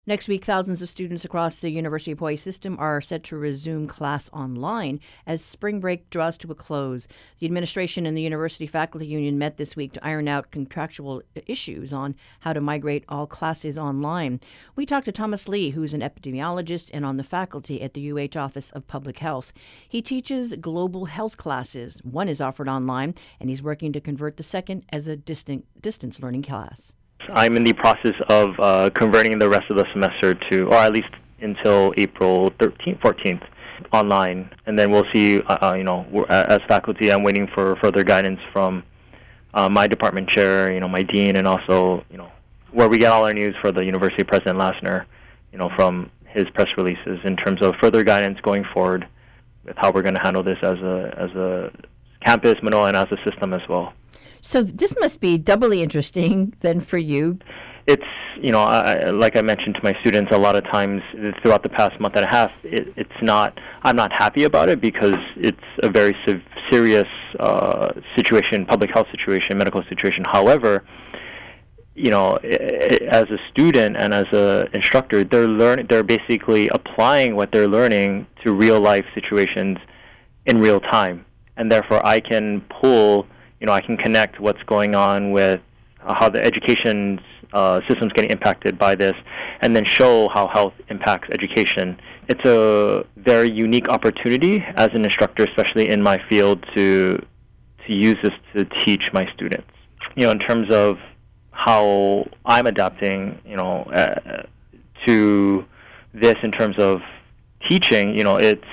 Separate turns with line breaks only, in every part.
Next week, thousands of students across the University of Hawaii system are set to resume class online as spring break draws to a close. The administration and the University Faculty Union met this week to iron out contractual issues on how to migrate all classes online. We talked to Thomas Lee, who's an epidemiologist and on the faculty at the UH Office of Public Health. He teaches global health classes. One is offered online, and he's working to convert the second as a distance learning class.
I'm in the process of converting the rest of the semester to, or at least until April 13th, 14th, online. And then we'll see, as faculty, I'm waiting for further guidance from my department chair, my dean, and also, where we get all our news for the University President Lassner, from his press releases in terms of further guidance going forward with how we're going to handle this as a campus, Manoa, and as a system as well.
So this must be doubly interesting then for you.
It's, like I mentioned to my students a lot of times throughout the past month and a half, I'm not happy about it because it's a very serious situation, public health situation, medical situation. However, as a student and as an instructor, they're basically applying what they're learning to real life situations in real time. And therefore I can I can connect what's going on with how the education system's getting impacted by this, and then show how health impacts education. It's a very unique opportunity as an instructor, especially in my field, to use this to teach my students. In terms of how I'm adapting, to this in terms of teaching, it's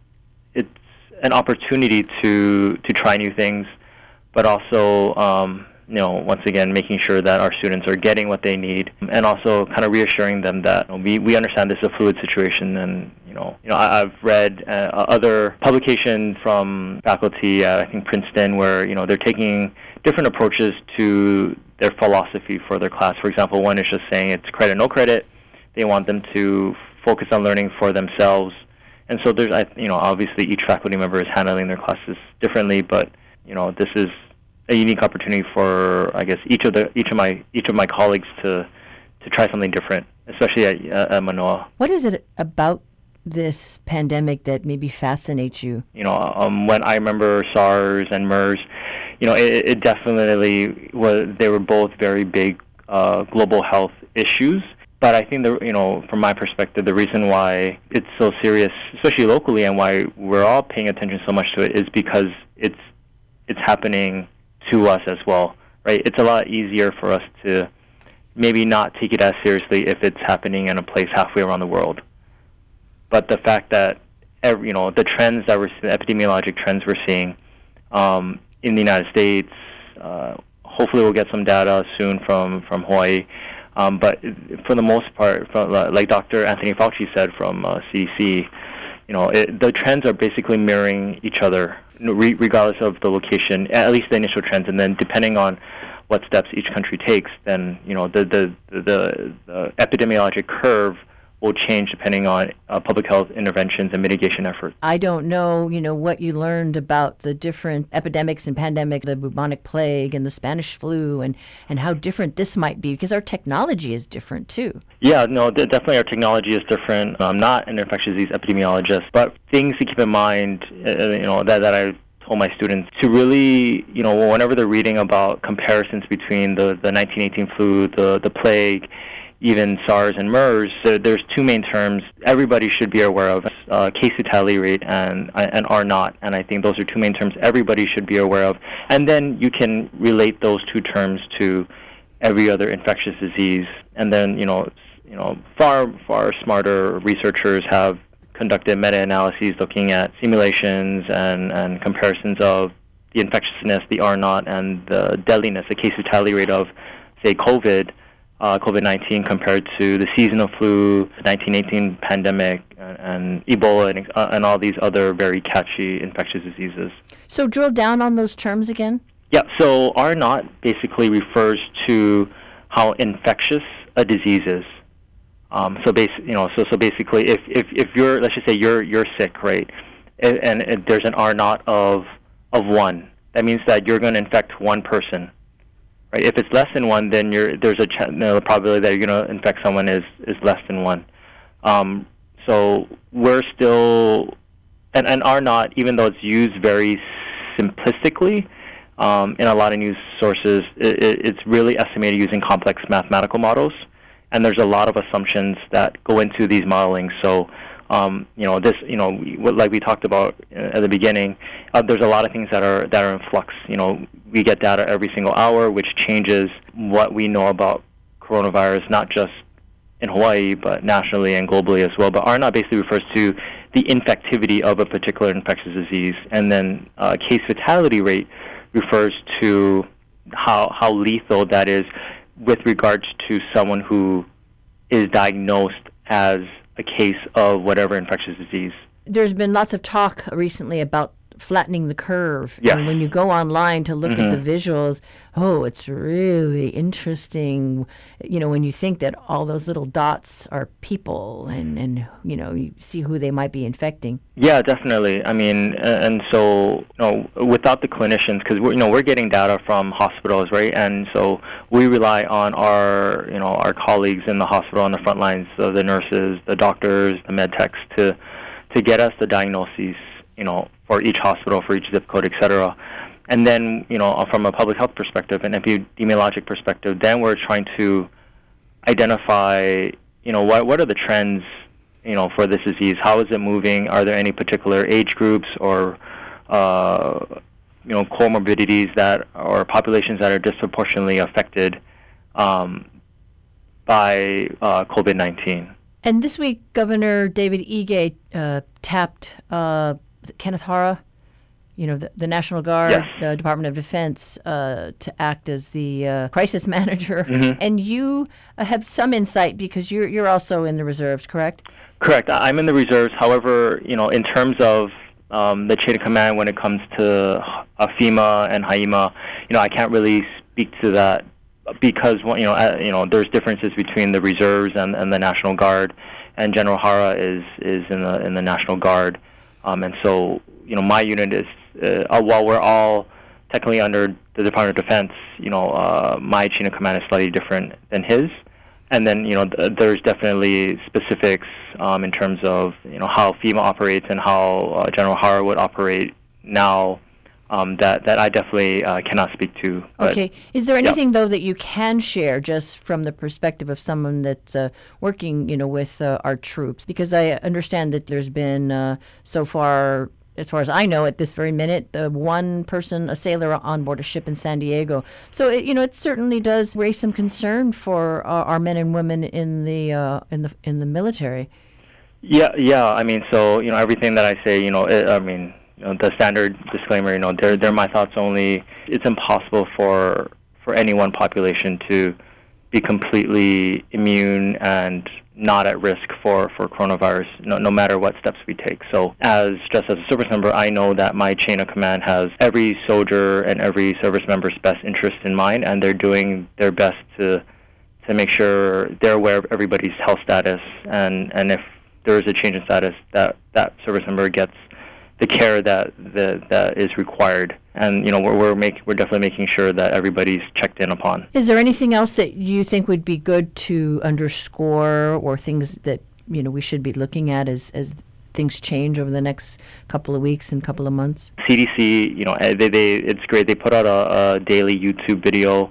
an opportunity to try new things, but also, once again, making sure that our students are getting what they need, and also kind of reassuring them that we understand this is a fluid situation. And I've read other publications from faculty at I think Princeton where they're taking different approaches to their philosophy for their class. For example, one is just saying it's credit, no credit. They want them to focus on learning for themselves. And so there's, obviously each faculty member is handling their classes differently, but this is a unique opportunity for, I guess, each of my colleagues to try something different, especially at Manoa.
What is it about this pandemic that maybe fascinates you?
When I remember SARS and MERS, it definitely was. They were both very big global health issues. But I think from my perspective, the reason why it's so serious, especially locally, and why we're all paying attention so much to it, is because it's happening to us as well, right? It's a lot easier for us to maybe not take it as seriously if it's happening in a place halfway around the world. But the fact that the trends that the epidemiologic trends we're seeing in the United States, hopefully we'll get some data soon from Hawaii. But for the most part, like Dr. Anthony Fauci said from CDC, the trends are basically mirroring each other, regardless of the location, at least the initial trends. And then depending on what steps each country takes, then the epidemiologic curve will change depending on public health interventions and mitigation efforts.
I don't know, what you learned about the different epidemics and pandemics, the bubonic plague and the Spanish flu, and how different this might be, because our technology is different too.
Yeah, no, definitely our technology is different. I'm not an infectious disease epidemiologist, but things to keep in mind, that I told my students to really, whenever they're reading about comparisons between the 1918 flu, the plague, even SARS and MERS, there's two main terms everybody should be aware of, case fatality rate and R0. And I think those are two main terms everybody should be aware of. And then you can relate those two terms to every other infectious disease. And then, far smarter researchers have conducted meta-analyses looking at simulations and comparisons of the infectiousness, the R0, and the deadliness, the case fatality rate of, say, COVID-19 compared to the seasonal flu, the 1918 pandemic, and Ebola, and all these other very catchy infectious diseases.
So drill down on those terms again.
Yeah, so R0 basically refers to how infectious a disease is. So basically, if you're, let's just say you're sick, right, and there's an R0 of 1, that means that you're going to infect one person. Right? If it's less than 1, then there's the probability that you're going to infect someone is less than 1. So we're still, and are not, even though it's used very simplistically in a lot of news sources, it's really estimated using complex mathematical models, and there's a lot of assumptions that go into these modeling. So like we talked about at the beginning, there's a lot of things that are in flux. We get data every single hour, which changes what we know about coronavirus, not just in Hawaii, but nationally and globally as well. But R0 basically refers to the infectivity of a particular infectious disease, and then case fatality rate refers to how lethal that is with regards to someone who is diagnosed as a case of whatever infectious disease.
There's been lots of talk recently about flattening the curve.
Yes.
And when you go online to look at the visuals, it's really interesting. When you think that all those little dots are people and you see who they might be infecting.
Yeah, definitely. I mean, and so without the clinicians, because we're getting data from hospitals, right? And so we rely on our colleagues in the hospital on the front lines, so the nurses, the doctors, the med techs, to get us the diagnoses, for each hospital, for each zip code, et cetera. And then, from a public health perspective and epidemiologic perspective, then we're trying to identify, what are the trends, for this disease? How is it moving? Are there any particular age groups or, comorbidities or populations that are disproportionately affected by COVID-19?
And this week, Governor David Ige tapped Kenneth Hara, the National Guard,
yes.
Department of Defense, to act as the crisis manager.
Mm-hmm.
And you have some insight because you're also in the reserves, correct?
Correct. I'm in the reserves. However, in terms of the chain of command when it comes to FEMA and HAIMA, I can't really speak to that because there's differences between the reserves and the National Guard, and General Hara is in the National Guard. And so, my unit is, while we're all technically under the Department of Defense, my chain of command is slightly different than his. And then, there's definitely specifics in terms of, how FEMA operates and how General Hara would operate now that I definitely cannot speak to. But,
okay. Is there anything, though, that you can share just from the perspective of someone that's working, with our troops? Because I understand that there's been, so far as I know, at this very minute, one person, a sailor on board a ship in San Diego. So, it certainly does raise some concern for our men and women in the military.
Yeah. I mean, so, everything that I say, the standard disclaimer, they're my thoughts only. It's impossible for any one population to be completely immune and not at risk for coronavirus, no matter what steps we take. So just as a service member, I know that my chain of command has every soldier and every service member's best interest in mind, and they're doing their best to make sure they're aware of everybody's health status, and if there is a change in status, that service member gets the care that is required. And we're definitely making sure that everybody's checked in upon.
Is there anything else that you think would be good to underscore, or things that we should be looking at as things change over the next couple of weeks and couple of months?
CDC, it's great. They put out a daily YouTube video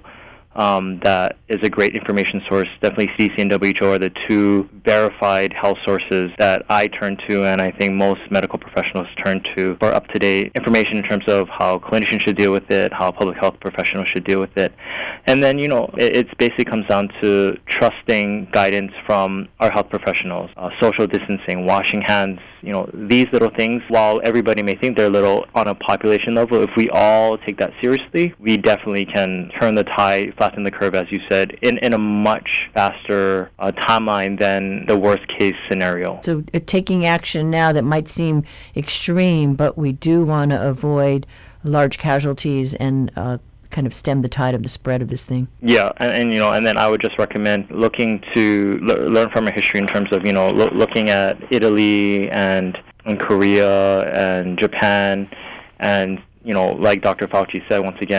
that is a great information source. Definitely CDC and WHO are the two verified health sources that I turn to, and I think most medical professionals turn to for up-to-date information in terms of how clinicians should deal with it, how public health professionals should deal with it. And then, it basically comes down to trusting guidance from our health professionals, social distancing, washing hands, these little things. While everybody may think they're little on a population level, if we all take that seriously, we definitely can turn the tide, flatten the curve, as you said, in a much faster timeline than the worst case scenario.
So taking action now that might seem extreme, but we do want to avoid large casualties and kind of stem the tide of the spread of this thing.
Yeah, and then I would just recommend looking to learn from our history in terms of looking at Italy and Korea and Japan, and like Dr. Fauci said, once again,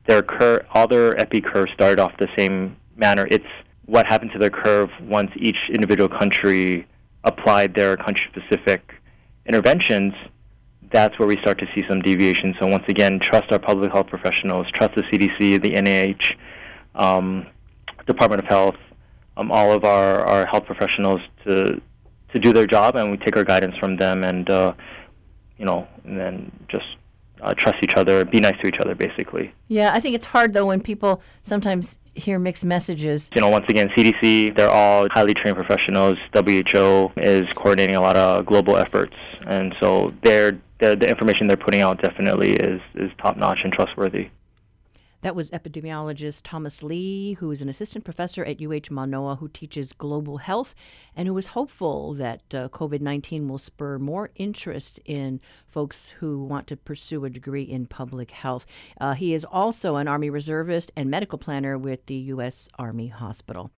all their epi curves started off the same manner. It's what happened to their curve once each individual country applied their country-specific interventions. That's where we start to see some deviation. So once again, trust our public health professionals, trust the CDC, the NIH, Department of Health, all of our health professionals to do their job, and we take our guidance from them, and and then just trust each other, be nice to each other, basically.
Yeah, I think it's hard, though, when people sometimes hear mixed messages.
Once again, CDC, they're all highly trained professionals. WHO is coordinating a lot of global efforts, and so the information they're putting out definitely is top-notch and trustworthy.
That was epidemiologist Thomas Lee, who is an assistant professor at UH Manoa who teaches global health and who is hopeful that COVID-19 will spur more interest in folks who want to pursue a degree in public health. He is also an Army reservist and medical planner with the U.S. Army Hospital.